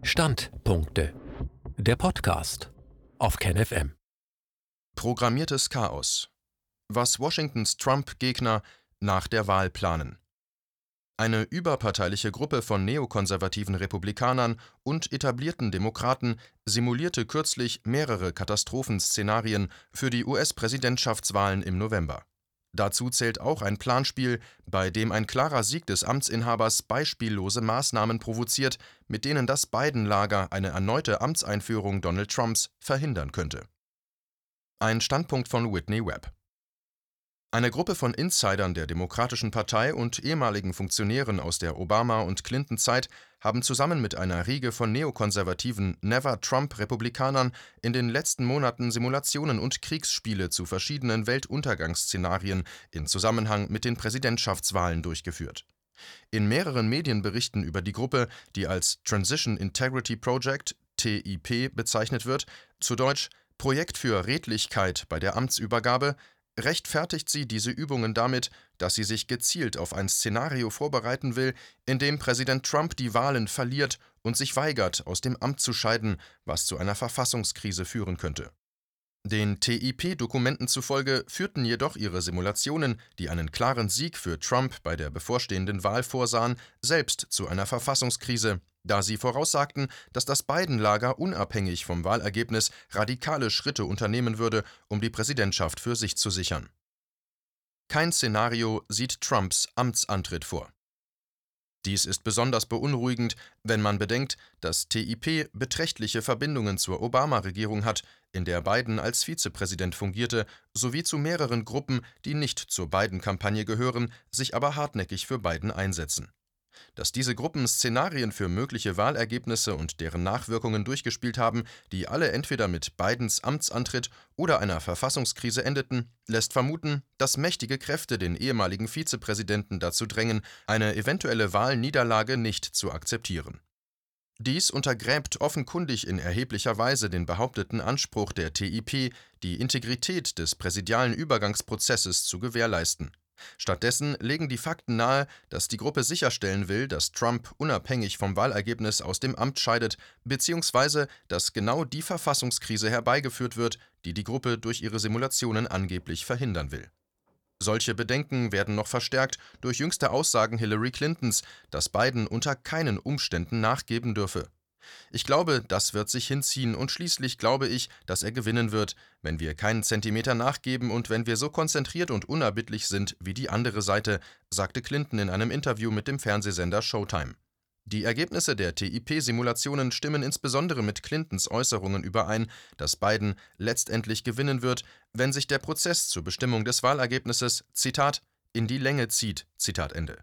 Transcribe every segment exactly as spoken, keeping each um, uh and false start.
Standpunkte. Der Podcast auf KenFM. Programmiertes Chaos. Was Washingtons Trump-Gegner nach der Wahl planen. Eine überparteiliche Gruppe von neokonservativen Republikanern und etablierten Demokraten simulierte kürzlich mehrere Katastrophenszenarien für die U S-Präsidentschaftswahlen im November. Dazu zählt auch ein Planspiel, bei dem ein klarer Sieg des Amtsinhabers beispiellose Maßnahmen provoziert, mit denen das Biden-Lager eine erneute Amtseinführung Donald Trumps verhindern könnte. Ein Standpunkt von Whitney Webb. Eine Gruppe von Insidern der Demokratischen Partei und ehemaligen Funktionären aus der Obama- und Clinton-Zeit haben zusammen mit einer Riege von neokonservativen Never-Trump-Republikanern in den letzten Monaten Simulationen und Kriegsspiele zu verschiedenen Weltuntergangsszenarien in Zusammenhang mit den Präsidentschaftswahlen durchgeführt. In mehreren Medienberichten über die Gruppe, die als Transition Integrity Project (T I P) bezeichnet wird, zu Deutsch Projekt für Redlichkeit bei der Amtsübergabe, rechtfertigt sie diese Übungen damit, dass sie sich gezielt auf ein Szenario vorbereiten will, in dem Präsident Trump die Wahlen verliert und sich weigert, aus dem Amt zu scheiden, was zu einer Verfassungskrise führen könnte. Den T I P-Dokumenten zufolge führten jedoch ihre Simulationen, die einen klaren Sieg für Trump bei der bevorstehenden Wahl vorsahen, selbst zu einer Verfassungskrise, da sie voraussagten, dass das Biden-Lager unabhängig vom Wahlergebnis radikale Schritte unternehmen würde, um die Präsidentschaft für sich zu sichern. Kein Szenario sieht Trumps Amtsantritt vor. Dies ist besonders beunruhigend, wenn man bedenkt, dass T I P beträchtliche Verbindungen zur Obama-Regierung hat, in der Biden als Vizepräsident fungierte, sowie zu mehreren Gruppen, die nicht zur Biden-Kampagne gehören, sich aber hartnäckig für Biden einsetzen. Dass diese Gruppen Szenarien für mögliche Wahlergebnisse und deren Nachwirkungen durchgespielt haben, die alle entweder mit Bidens Amtsantritt oder einer Verfassungskrise endeten, lässt vermuten, dass mächtige Kräfte den ehemaligen Vizepräsidenten dazu drängen, eine eventuelle Wahlniederlage nicht zu akzeptieren. Dies untergräbt offenkundig in erheblicher Weise den behaupteten Anspruch der T I P, die Integrität des präsidialen Übergangsprozesses zu gewährleisten. Stattdessen legen die Fakten nahe, dass die Gruppe sicherstellen will, dass Trump unabhängig vom Wahlergebnis aus dem Amt scheidet, beziehungsweise dass genau die Verfassungskrise herbeigeführt wird, die die Gruppe durch ihre Simulationen angeblich verhindern will. Solche Bedenken werden noch verstärkt durch jüngste Aussagen Hillary Clintons, dass Biden unter keinen Umständen nachgeben dürfe. Ich glaube, das wird sich hinziehen und schließlich glaube ich, dass er gewinnen wird, wenn wir keinen Zentimeter nachgeben und wenn wir so konzentriert und unerbittlich sind wie die andere Seite, sagte Clinton in einem Interview mit dem Fernsehsender Showtime. Die Ergebnisse der T I P-Simulationen stimmen insbesondere mit Clintons Äußerungen überein, dass Biden letztendlich gewinnen wird, wenn sich der Prozess zur Bestimmung des Wahlergebnisses, Zitat, in die Länge zieht, Zitat Ende.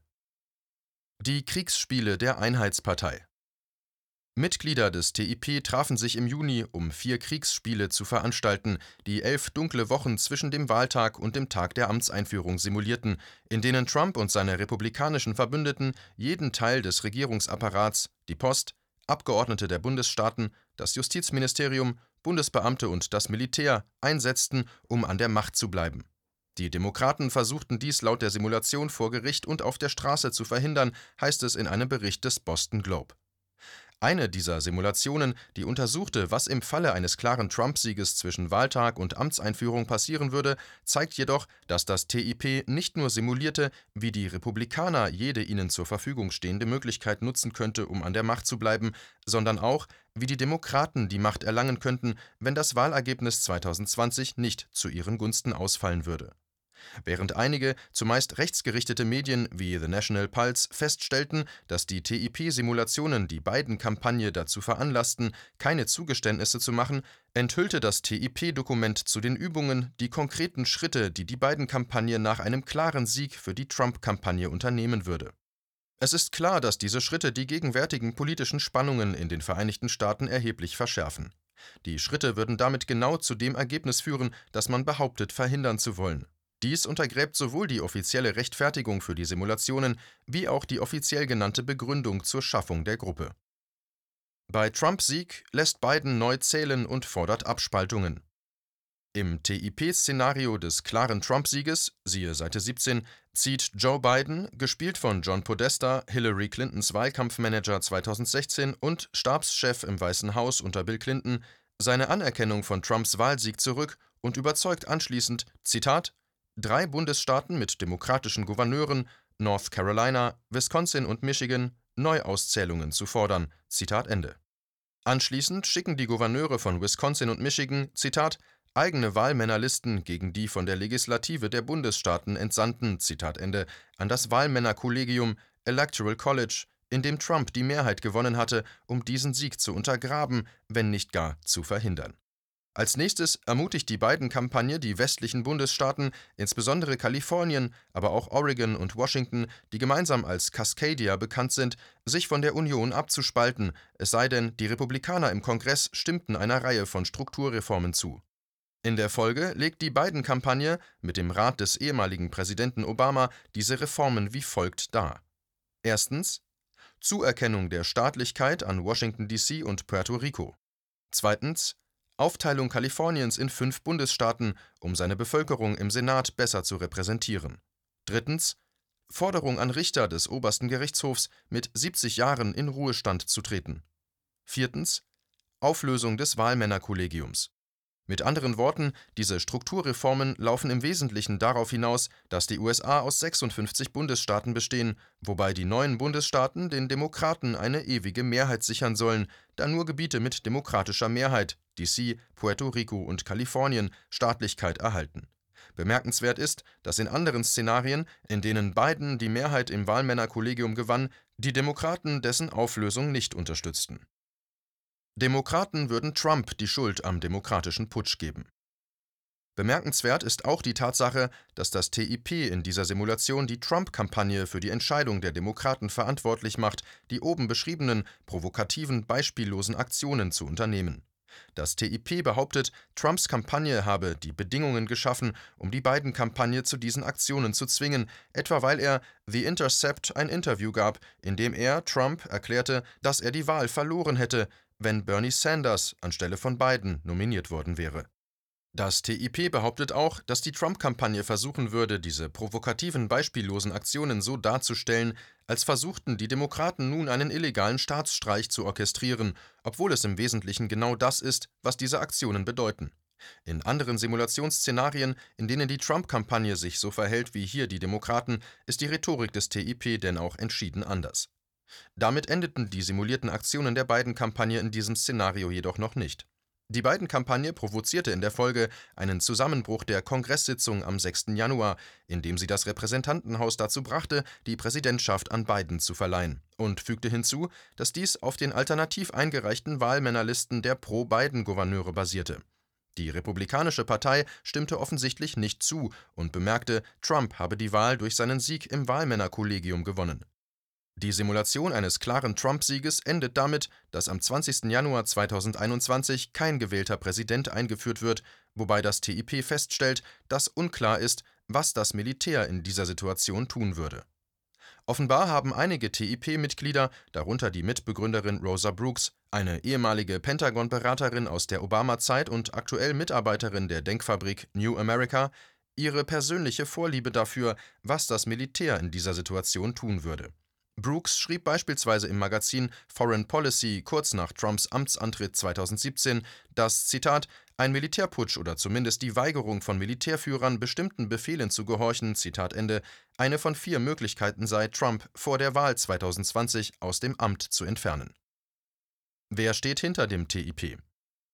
Die Kriegsspiele der Einheitspartei. Mitglieder des T I P trafen sich im Juni, um vier Kriegsspiele zu veranstalten, die elf dunkle Wochen zwischen dem Wahltag und dem Tag der Amtseinführung simulierten, in denen Trump und seine republikanischen Verbündeten jeden Teil des Regierungsapparats, die Post, Abgeordnete der Bundesstaaten, das Justizministerium, Bundesbeamte und das Militär einsetzten, um an der Macht zu bleiben. Die Demokraten versuchten dies laut der Simulation vor Gericht und auf der Straße zu verhindern, heißt es in einem Bericht des Boston Globe. Eine dieser Simulationen, die untersuchte, was im Falle eines klaren Trump-Sieges zwischen Wahltag und Amtseinführung passieren würde, zeigt jedoch, dass das T I P nicht nur simulierte, wie die Republikaner jede ihnen zur Verfügung stehende Möglichkeit nutzen könnte, um an der Macht zu bleiben, sondern auch, wie die Demokraten die Macht erlangen könnten, wenn das Wahlergebnis zweitausendzwanzig nicht zu ihren Gunsten ausfallen würde. Während einige, zumeist rechtsgerichtete Medien wie The National Pulse feststellten, dass die T I P-Simulationen die Biden-Kampagne dazu veranlassten, keine Zugeständnisse zu machen, enthüllte das T I P-Dokument zu den Übungen die konkreten Schritte, die die Biden-Kampagne nach einem klaren Sieg für die Trump-Kampagne unternehmen würde. Es ist klar, dass diese Schritte die gegenwärtigen politischen Spannungen in den Vereinigten Staaten erheblich verschärfen. Die Schritte würden damit genau zu dem Ergebnis führen, das man behauptet, verhindern zu wollen. Dies untergräbt sowohl die offizielle Rechtfertigung für die Simulationen wie auch die offiziell genannte Begründung zur Schaffung der Gruppe. Bei Trumps Sieg lässt Biden neu zählen und fordert Abspaltungen. Im T I P-Szenario des klaren Trump-Sieges, siehe Seite siebzehn, zieht Joe Biden, gespielt von John Podesta, Hillary Clintons Wahlkampfmanager zweitausendsechzehn und Stabschef im Weißen Haus unter Bill Clinton, seine Anerkennung von Trumps Wahlsieg zurück und überzeugt anschließend, Zitat, drei Bundesstaaten mit demokratischen Gouverneuren, North Carolina, Wisconsin und Michigan, Neuauszählungen zu fordern. Zitat Ende. Anschließend schicken die Gouverneure von Wisconsin und Michigan, Zitat, eigene Wahlmännerlisten gegen die von der Legislative der Bundesstaaten entsandten, Zitat Ende, an das Wahlmännerkollegium Electoral College, in dem Trump die Mehrheit gewonnen hatte, um diesen Sieg zu untergraben, wenn nicht gar zu verhindern. Als nächstes ermutigt die Biden-Kampagne die westlichen Bundesstaaten, insbesondere Kalifornien, aber auch Oregon und Washington, die gemeinsam als Cascadia bekannt sind, sich von der Union abzuspalten, es sei denn, die Republikaner im Kongress stimmten einer Reihe von Strukturreformen zu. In der Folge legt die Biden-Kampagne mit dem Rat des ehemaligen Präsidenten Obama diese Reformen wie folgt dar. Erstens Zuerkennung der Staatlichkeit an Washington D C und Puerto Rico. Zweitens Aufteilung Kaliforniens in fünf Bundesstaaten, um seine Bevölkerung im Senat besser zu repräsentieren. Drittens Forderung an Richter des obersten Gerichtshofs, mit siebzig Jahren in Ruhestand zu treten. Viertens Auflösung des Wahlmännerkollegiums. Mit anderen Worten, diese Strukturreformen laufen im Wesentlichen darauf hinaus, dass die U S A aus sechsundfünfzig Bundesstaaten bestehen, wobei die neuen Bundesstaaten den Demokraten eine ewige Mehrheit sichern sollen, da nur Gebiete mit demokratischer Mehrheit, D C, Puerto Rico und Kalifornien, Staatlichkeit erhalten. Bemerkenswert ist, dass in anderen Szenarien, in denen Biden die Mehrheit im Wahlmännerkollegium gewann, die Demokraten dessen Auflösung nicht unterstützten. Demokraten würden Trump die Schuld am demokratischen Putsch geben. Bemerkenswert ist auch die Tatsache, dass das T I P in dieser Simulation die Trump-Kampagne für die Entscheidung der Demokraten verantwortlich macht, die oben beschriebenen, provokativen, beispiellosen Aktionen zu unternehmen. Das T I P behauptet, Trumps Kampagne habe die Bedingungen geschaffen, um die Biden-Kampagne zu diesen Aktionen zu zwingen, etwa weil er The Intercept ein Interview gab, in dem er, Trump, erklärte, dass er die Wahl verloren hätte, wenn Bernie Sanders anstelle von Biden nominiert worden wäre. Das T I P behauptet auch, dass die Trump-Kampagne versuchen würde, diese provokativen, beispiellosen Aktionen so darzustellen, als versuchten die Demokraten nun einen illegalen Staatsstreich zu orchestrieren, obwohl es im Wesentlichen genau das ist, was diese Aktionen bedeuten. In anderen Simulationsszenarien, in denen die Trump-Kampagne sich so verhält wie hier die Demokraten, ist die Rhetorik des T I P denn auch entschieden anders. Damit endeten die simulierten Aktionen der Biden-Kampagne in diesem Szenario jedoch noch nicht. Die Biden-Kampagne provozierte in der Folge einen Zusammenbruch der Kongresssitzung am sechsten Januar, indem sie das Repräsentantenhaus dazu brachte, die Präsidentschaft an Biden zu verleihen, und fügte hinzu, dass dies auf den alternativ eingereichten Wahlmännerlisten der Pro-Biden-Gouverneure basierte. Die Republikanische Partei stimmte offensichtlich nicht zu und bemerkte, Trump habe die Wahl durch seinen Sieg im Wahlmännerkollegium gewonnen. Die Simulation eines klaren Trump-Sieges endet damit, dass am zwanzigsten Januar zweitausendeinundzwanzig kein gewählter Präsident eingeführt wird, wobei das T I P feststellt, dass unklar ist, was das Militär in dieser Situation tun würde. Offenbar haben einige T I P-Mitglieder, darunter die Mitbegründerin Rosa Brooks, eine ehemalige Pentagon-Beraterin aus der Obama-Zeit und aktuell Mitarbeiterin der Denkfabrik New America, ihre persönliche Vorliebe dafür, was das Militär in dieser Situation tun würde. Brooks schrieb beispielsweise im Magazin Foreign Policy kurz nach Trumps Amtsantritt zweitausendsiebzehn, dass, Zitat, ein Militärputsch oder zumindest die Weigerung von Militärführern, bestimmten Befehlen zu gehorchen, Zitat Ende, eine von vier Möglichkeiten sei, Trump vor der Wahl zweitausendzwanzig aus dem Amt zu entfernen. Wer steht hinter dem T I P?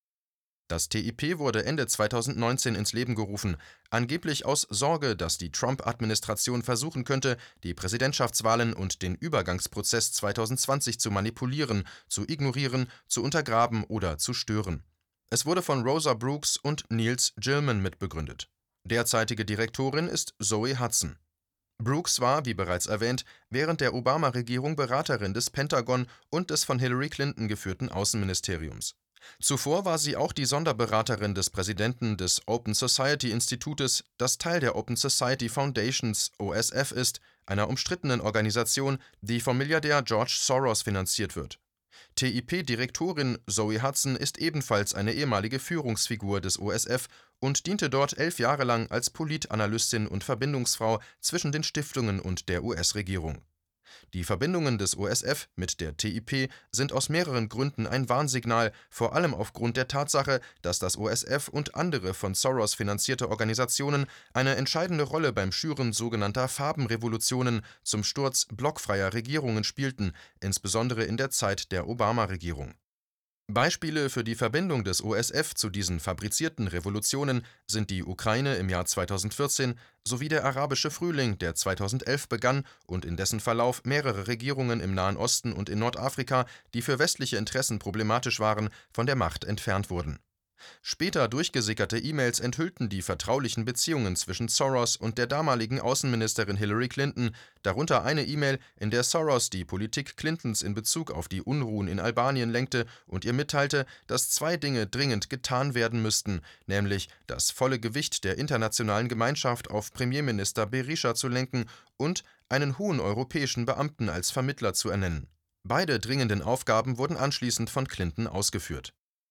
Das T I P wurde Ende zweitausendneunzehn ins Leben gerufen, angeblich aus Sorge, dass die Trump-Administration versuchen könnte, die Präsidentschaftswahlen und den Übergangsprozess zweitausendzwanzig zu manipulieren, zu ignorieren, zu untergraben oder zu stören. Es wurde von Rosa Brooks und Niels Gilman mitbegründet. Derzeitige Direktorin ist Zoe Hudson. Brooks war, wie bereits erwähnt, während der Obama-Regierung Beraterin des Pentagon und des von Hillary Clinton geführten Außenministeriums. Zuvor war sie auch die Sonderberaterin des Präsidenten des Open Society Institutes, das Teil der Open Society Foundations O S F ist, einer umstrittenen Organisation, die vom Milliardär George Soros finanziert wird. T I P-Direktorin Zoe Hudson ist ebenfalls eine ehemalige Führungsfigur des O S F und diente dort elf Jahre lang als Politanalystin und Verbindungsfrau zwischen den Stiftungen und der U S-Regierung. Die Verbindungen des O S F mit der T I P sind aus mehreren Gründen ein Warnsignal, vor allem aufgrund der Tatsache, dass das O S F und andere von Soros finanzierte Organisationen eine entscheidende Rolle beim Schüren sogenannter Farbenrevolutionen zum Sturz blockfreier Regierungen spielten, insbesondere in der Zeit der Obama-Regierung. Beispiele für die Verbindung des O S F zu diesen fabrizierten Revolutionen sind die Ukraine im Jahr zweitausendvierzehn sowie der arabische Frühling, der zweitausendelf begann und in dessen Verlauf mehrere Regierungen im Nahen Osten und in Nordafrika, die für westliche Interessen problematisch waren, von der Macht entfernt wurden. Später durchgesickerte E-Mails enthüllten die vertraulichen Beziehungen zwischen Soros und der damaligen Außenministerin Hillary Clinton, darunter eine E-Mail, in der Soros die Politik Clintons in Bezug auf die Unruhen in Albanien lenkte und ihr mitteilte, dass zwei Dinge dringend getan werden müssten, nämlich das volle Gewicht der internationalen Gemeinschaft auf Premierminister Berisha zu lenken und einen hohen europäischen Beamten als Vermittler zu ernennen. Beide dringenden Aufgaben wurden anschließend von Clinton ausgeführt.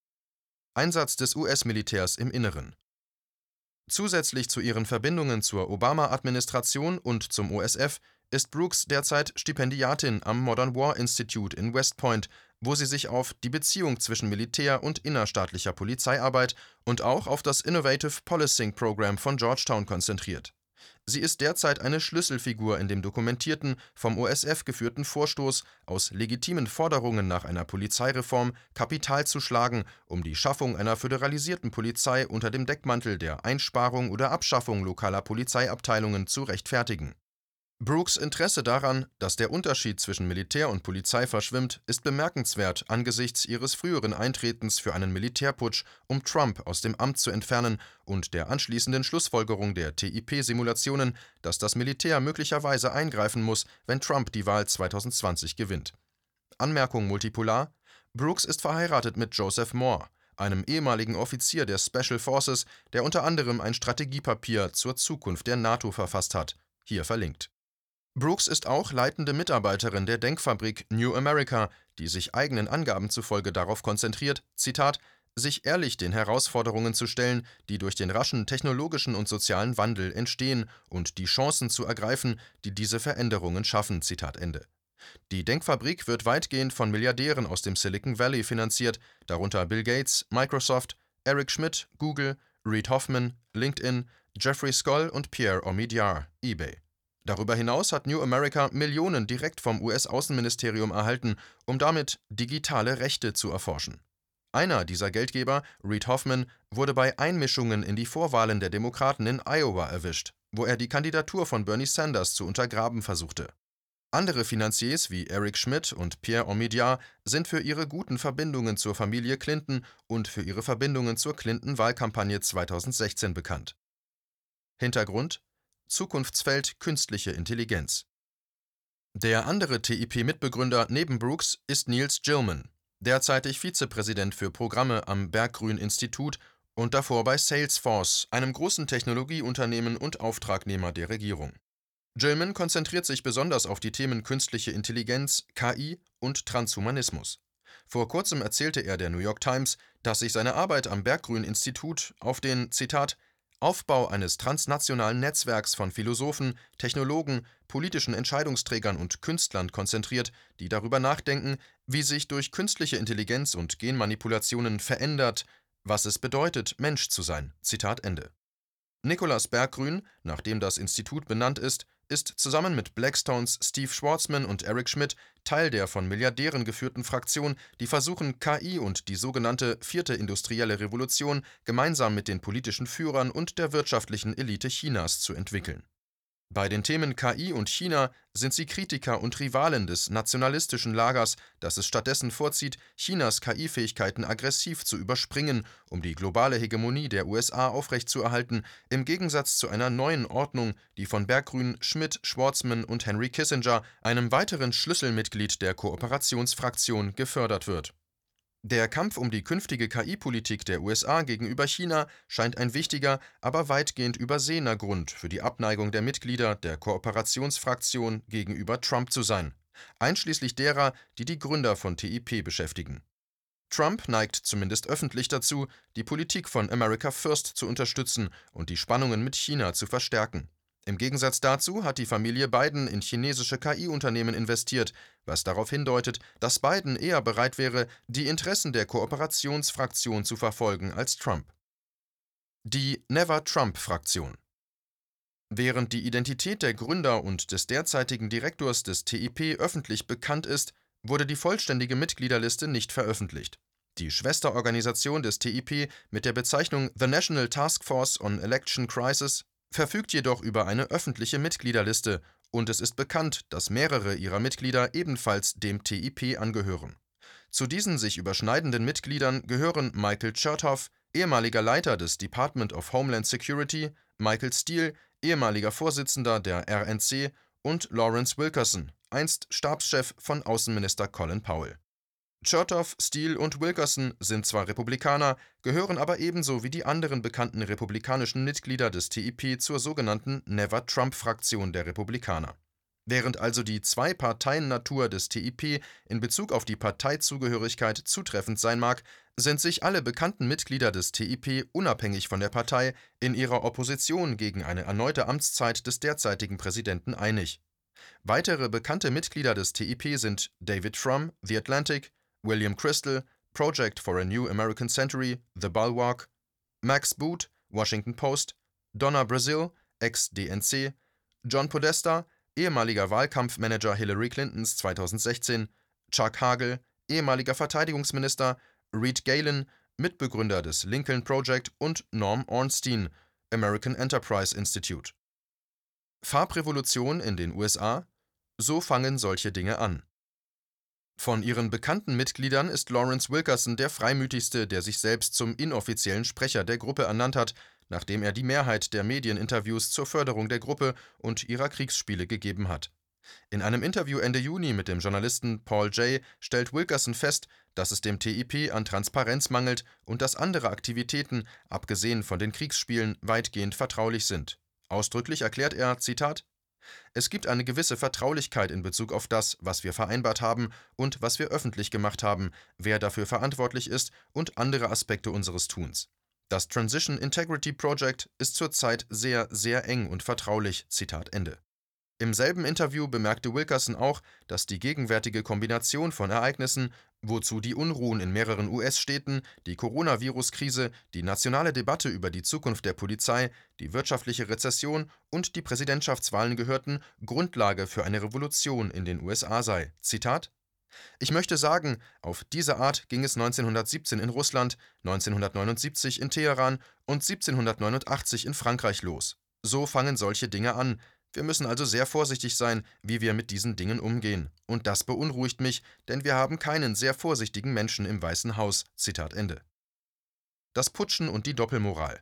Einsatz des U S-Militärs im Inneren. Zusätzlich zu ihren Verbindungen zur Obama-Administration und zum O S F ist Brooks derzeit Stipendiatin am Modern War Institute in West Point, wo sie sich auf die Beziehung zwischen Militär und innerstaatlicher Polizeiarbeit und auch auf das Innovative Policing Program von Georgetown konzentriert. Sie ist derzeit eine Schlüsselfigur in dem dokumentierten, vom O S F geführten Vorstoß, aus legitimen Forderungen nach einer Polizeireform Kapital zu schlagen, um die Schaffung einer föderalisierten Polizei unter dem Deckmantel der Einsparung oder Abschaffung lokaler Polizeiabteilungen zu rechtfertigen. Brooks' Interesse daran, dass der Unterschied zwischen Militär und Polizei verschwimmt, ist bemerkenswert angesichts ihres früheren Eintretens für einen Militärputsch, um Trump aus dem Amt zu entfernen, und der anschließenden Schlussfolgerung der T I P-Simulationen, dass das Militär möglicherweise eingreifen muss, wenn Trump die Wahl zweitausendzwanzig gewinnt. Anmerkung multipolar: Brooks ist verheiratet mit Joseph Moore, einem ehemaligen Offizier der Special Forces, der unter anderem ein Strategiepapier zur Zukunft der NATO verfasst hat. Hier verlinkt. Brooks ist auch leitende Mitarbeiterin der Denkfabrik New America, die sich eigenen Angaben zufolge darauf konzentriert, Zitat, sich ehrlich den Herausforderungen zu stellen, die durch den raschen technologischen und sozialen Wandel entstehen, und die Chancen zu ergreifen, die diese Veränderungen schaffen. Zitat Ende. Die Denkfabrik wird weitgehend von Milliardären aus dem Silicon Valley finanziert, darunter Bill Gates, Microsoft, Eric Schmidt, Google, Reid Hoffman, LinkedIn, Jeffrey Skoll und Pierre Omidyar, eBay. Darüber hinaus hat New America Millionen direkt vom U S-Außenministerium erhalten, um damit digitale Rechte zu erforschen. Einer dieser Geldgeber, Reid Hoffman, wurde bei Einmischungen in die Vorwahlen der Demokraten in Iowa erwischt, wo er die Kandidatur von Bernie Sanders zu untergraben versuchte. Andere Finanziers wie Eric Schmidt und Pierre Omidyar sind für ihre guten Verbindungen zur Familie Clinton und für ihre Verbindungen zur Clinton-Wahlkampagne zweitausendsechzehn bekannt. Hintergrund: Zukunftsfeld künstliche Intelligenz. Der andere T I P-Mitbegründer neben Brooks ist Niels Gilman, derzeitig Vizepräsident für Programme am Berggruen-Institut und davor bei Salesforce, einem großen Technologieunternehmen und Auftragnehmer der Regierung. Gilman konzentriert sich besonders auf die Themen künstliche Intelligenz, K I und Transhumanismus. Vor kurzem erzählte er der New York Times, dass sich seine Arbeit am Berggruen-Institut auf den, Zitat, Aufbau eines transnationalen Netzwerks von Philosophen, Technologen, politischen Entscheidungsträgern und Künstlern konzentriert, die darüber nachdenken, wie sich durch künstliche Intelligenz und Genmanipulationen verändert, was es bedeutet, Mensch zu sein. Zitat Ende. Nicholas Berggruen, nach dem das Institut benannt ist, ist zusammen mit Blackstones Steve Schwarzman und Eric Schmidt Teil der von Milliardären geführten Fraktion, die versuchen, K I und die sogenannte vierte industrielle Revolution gemeinsam mit den politischen Führern und der wirtschaftlichen Elite Chinas zu entwickeln. Bei den Themen K I und China sind sie Kritiker und Rivalen des nationalistischen Lagers, das es stattdessen vorzieht, Chinas K I-Fähigkeiten aggressiv zu überspringen, um die globale Hegemonie der U S A aufrechtzuerhalten, im Gegensatz zu einer neuen Ordnung, die von Berggruen, Schmidt, Schwarzman und Henry Kissinger, einem weiteren Schlüsselmitglied der Kooperationsfraktion, gefördert wird. Der Kampf um die künftige K I-Politik der U S A gegenüber China scheint ein wichtiger, aber weitgehend übersehener Grund für die Abneigung der Mitglieder der Kooperationsfraktion gegenüber Trump zu sein. einschließlich derer, die die Gründer von T I P beschäftigen. Trump neigt zumindest öffentlich dazu, die Politik von America First zu unterstützen und die Spannungen mit China zu verstärken. Im Gegensatz dazu hat die Familie Biden in chinesische K I-Unternehmen investiert, was darauf hindeutet, dass Biden eher bereit wäre, die Interessen der Kooperationsfraktion zu verfolgen als Trump. Die Never-Trump-Fraktion. Während die Identität der Gründer und des derzeitigen Direktors des T I P öffentlich bekannt ist, wurde die vollständige Mitgliederliste nicht veröffentlicht. Die Schwesterorganisation des T I P mit der Bezeichnung The National Task Force on Election Crisis verfügt jedoch über eine öffentliche Mitgliederliste und es ist bekannt, dass mehrere ihrer Mitglieder ebenfalls dem T I P angehören. Zu diesen sich überschneidenden Mitgliedern gehören Michael Chertoff, ehemaliger Leiter des Department of Homeland Security, Michael Steele, ehemaliger Vorsitzender der R N C und Lawrence Wilkerson, einst Stabschef von Außenminister Colin Powell. Chertoff, Steele und Wilkerson sind zwar Republikaner, gehören aber ebenso wie die anderen bekannten republikanischen Mitglieder des T I P zur sogenannten Never-Trump-Fraktion der Republikaner. Während also die Zwei-Parteien-Natur des T I P in Bezug auf die Parteizugehörigkeit zutreffend sein mag, sind sich alle bekannten Mitglieder des T I P unabhängig von der Partei in ihrer Opposition gegen eine erneute Amtszeit des derzeitigen Präsidenten einig. Weitere bekannte Mitglieder des T I P sind David Frum, The Atlantic, William Kristol, Project for a New American Century, The Bulwark, Max Boot, Washington Post, Donna Brazile, ex-D N C, John Podesta, ehemaliger Wahlkampfmanager Hillary Clintons zweitausendsechzehn, Chuck Hagel, ehemaliger Verteidigungsminister, Reed Galen, Mitbegründer des Lincoln Project und Norm Ornstein, American Enterprise Institute. Farbrevolution in den U S A? So fangen solche Dinge an. Von ihren bekannten Mitgliedern ist Lawrence Wilkerson der freimütigste, der sich selbst zum inoffiziellen Sprecher der Gruppe ernannt hat, nachdem er die Mehrheit der Medieninterviews zur Förderung der Gruppe und ihrer Kriegsspiele gegeben hat. In einem Interview Ende Juni mit dem Journalisten Paul Jay stellt Wilkerson fest, dass es dem T I P an Transparenz mangelt und dass andere Aktivitäten, abgesehen von den Kriegsspielen, weitgehend vertraulich sind. Ausdrücklich erklärt er, Zitat: Es gibt eine gewisse Vertraulichkeit in Bezug auf das, was wir vereinbart haben und was wir öffentlich gemacht haben, wer dafür verantwortlich ist und andere Aspekte unseres Tuns. Das Transition Integrity Project ist zurzeit sehr, sehr eng und vertraulich. Zitat Ende. Im selben Interview bemerkte Wilkerson auch, dass die gegenwärtige Kombination von Ereignissen, wozu die Unruhen in mehreren U S-Städten, die Coronavirus-Krise, die nationale Debatte über die Zukunft der Polizei, die wirtschaftliche Rezession und die Präsidentschaftswahlen gehörten, Grundlage für eine Revolution in den U S A sei. Zitat: Ich möchte sagen, auf diese Art ging es neunzehnhundertsiebzehn in Russland, neunzehnhundertneunundsiebzig in Teheran und siebzehnhundertneunundachtzig in Frankreich los. So fangen solche Dinge an. Wir müssen also sehr vorsichtig sein, wie wir mit diesen Dingen umgehen. Und das beunruhigt mich, denn wir haben keinen sehr vorsichtigen Menschen im Weißen Haus. Zitat Ende. Das Putschen und die Doppelmoral.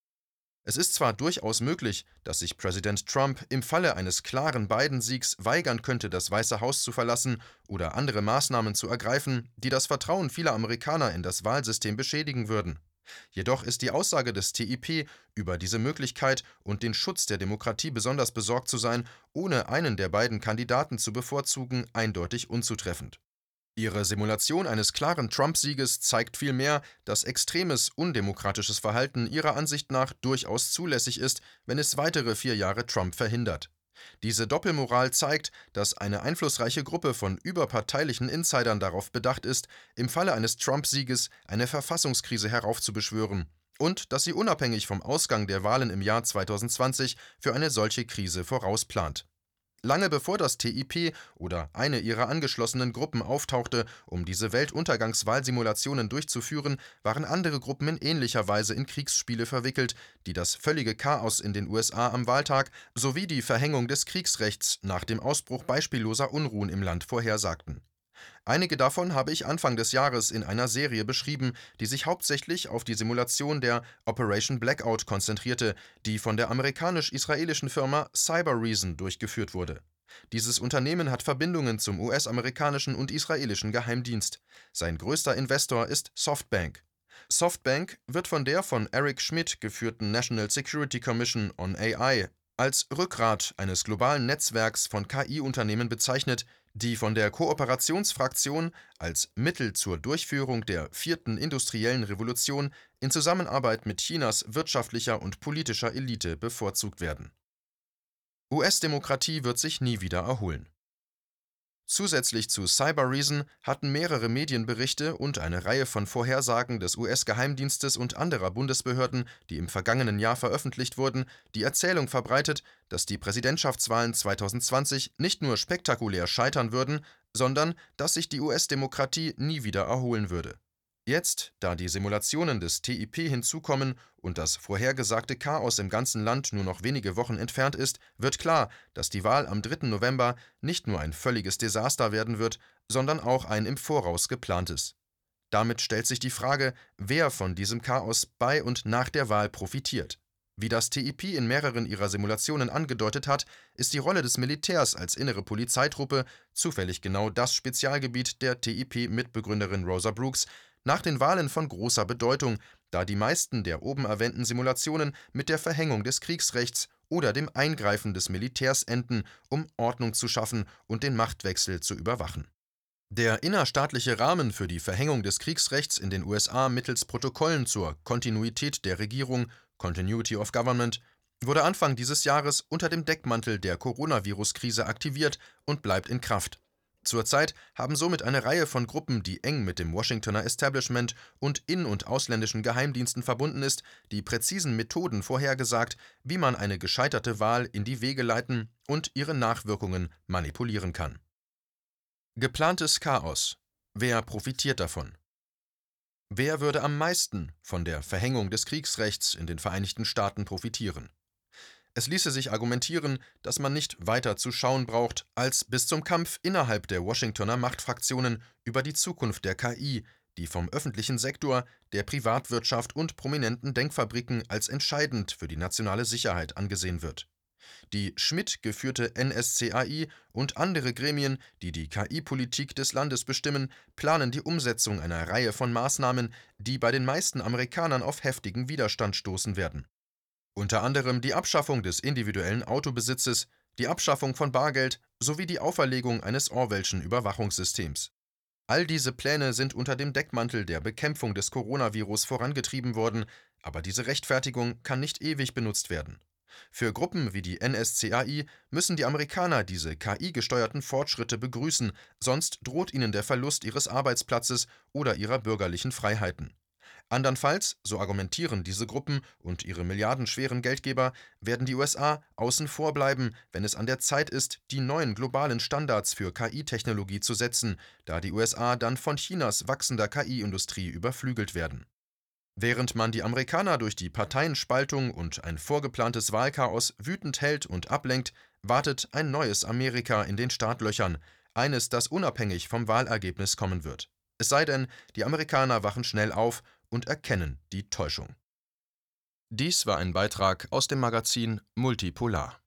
Es ist zwar durchaus möglich, dass sich Präsident Trump im Falle eines klaren Biden-Siegs weigern könnte, das Weiße Haus zu verlassen oder andere Maßnahmen zu ergreifen, die das Vertrauen vieler Amerikaner in das Wahlsystem beschädigen würden. Jedoch ist die Aussage des T I P über diese Möglichkeit und den Schutz der Demokratie besonders besorgt zu sein, ohne einen der beiden Kandidaten zu bevorzugen, eindeutig unzutreffend. Ihre Simulation eines klaren Trump-Sieges zeigt vielmehr, dass extremes, undemokratisches Verhalten ihrer Ansicht nach durchaus zulässig ist, wenn es weitere vier Jahre Trump verhindert. Diese Doppelmoral zeigt, dass eine einflussreiche Gruppe von überparteilichen Insidern darauf bedacht ist, im Falle eines Trump-Sieges eine Verfassungskrise heraufzubeschwören und dass sie unabhängig vom Ausgang der Wahlen im Jahr zweitausendzwanzig für eine solche Krise vorausplant. Lange bevor das T I P oder eine ihrer angeschlossenen Gruppen auftauchte, um diese Weltuntergangswahlsimulationen durchzuführen, waren andere Gruppen in ähnlicher Weise in Kriegsspiele verwickelt, die das völlige Chaos in den U S A am Wahltag sowie die Verhängung des Kriegsrechts nach dem Ausbruch beispielloser Unruhen im Land vorhersagten. Einige davon habe ich Anfang des Jahres in einer Serie beschrieben, die sich hauptsächlich auf die Simulation der Operation Blackout konzentrierte, die von der amerikanisch-israelischen Firma Cybereason durchgeführt wurde. Dieses Unternehmen hat Verbindungen zum U S-amerikanischen und israelischen Geheimdienst. Sein größter Investor ist Softbank. Softbank wird von der von Eric Schmidt geführten National Security Commission on A I, als Rückgrat eines globalen Netzwerks von K I-Unternehmen bezeichnet, die von der Kooperationsfraktion als Mittel zur Durchführung der vierten industriellen Revolution in Zusammenarbeit mit Chinas wirtschaftlicher und politischer Elite bevorzugt werden. U S-Demokratie wird sich nie wieder erholen. Zusätzlich zu Cybereason hatten mehrere Medienberichte und eine Reihe von Vorhersagen des U S-Geheimdienstes und anderer Bundesbehörden, die im vergangenen Jahr veröffentlicht wurden, die Erzählung verbreitet, dass die Präsidentschaftswahlen zweitausendzwanzig nicht nur spektakulär scheitern würden, sondern dass sich die U S-Demokratie nie wieder erholen würde. Jetzt, da die Simulationen des T I P hinzukommen und das vorhergesagte Chaos im ganzen Land nur noch wenige Wochen entfernt ist, wird klar, dass die Wahl am dritten November nicht nur ein völliges Desaster werden wird, sondern auch ein im Voraus geplantes. Damit stellt sich die Frage, wer von diesem Chaos bei und nach der Wahl profitiert. Wie das T I P in mehreren ihrer Simulationen angedeutet hat, ist die Rolle des Militärs als innere Polizeitruppe, zufällig genau das Spezialgebiet der T I P-Mitbegründerin Rosa Brooks, nach den Wahlen von großer Bedeutung, da die meisten der oben erwähnten Simulationen mit der Verhängung des Kriegsrechts oder dem Eingreifen des Militärs enden, um Ordnung zu schaffen und den Machtwechsel zu überwachen. Der innerstaatliche Rahmen für die Verhängung des Kriegsrechts in den U S A mittels Protokollen zur Kontinuität der Regierung (Continuity of Government) wurde Anfang dieses Jahres unter dem Deckmantel der Coronavirus-Krise aktiviert und bleibt in Kraft. Zurzeit haben somit eine Reihe von Gruppen, die eng mit dem Washingtoner Establishment und in- und ausländischen Geheimdiensten verbunden ist, die präzisen Methoden vorhergesagt, wie man eine gescheiterte Wahl in die Wege leiten und ihre Nachwirkungen manipulieren kann. Geplantes Chaos. Wer profitiert davon? Wer würde am meisten von der Verhängung des Kriegsrechts in den Vereinigten Staaten profitieren? Es ließe sich argumentieren, dass man nicht weiter zu schauen braucht, als bis zum Kampf innerhalb der Washingtoner Machtfraktionen über die Zukunft der K I, die vom öffentlichen Sektor, der Privatwirtschaft und prominenten Denkfabriken als entscheidend für die nationale Sicherheit angesehen wird. Die Schmidt geführte N S C A I und andere Gremien, die die K I-Politik des Landes bestimmen, planen die Umsetzung einer Reihe von Maßnahmen, die bei den meisten Amerikanern auf heftigen Widerstand stoßen werden. Unter anderem die Abschaffung des individuellen Autobesitzes, die Abschaffung von Bargeld sowie die Auferlegung eines Orwellschen Überwachungssystems. All diese Pläne sind unter dem Deckmantel der Bekämpfung des Coronavirus vorangetrieben worden, aber diese Rechtfertigung kann nicht ewig benutzt werden. Für Gruppen wie die N S C A I müssen die Amerikaner diese K I-gesteuerten Fortschritte begrüßen, sonst droht ihnen der Verlust ihres Arbeitsplatzes oder ihrer bürgerlichen Freiheiten. Andernfalls, so argumentieren diese Gruppen und ihre milliardenschweren Geldgeber, werden die U S A außen vor bleiben, wenn es an der Zeit ist, die neuen globalen Standards für K I-Technologie zu setzen, da die U S A dann von Chinas wachsender K I-Industrie überflügelt werden. Während man die Amerikaner durch die Parteienspaltung und ein vorgeplantes Wahlchaos wütend hält und ablenkt, wartet ein neues Amerika in den Startlöchern, eines, das unabhängig vom Wahlergebnis kommen wird. Es sei denn, die Amerikaner wachen schnell auf und erkennen die Täuschung. Dies war ein Beitrag aus dem Magazin Multipolar.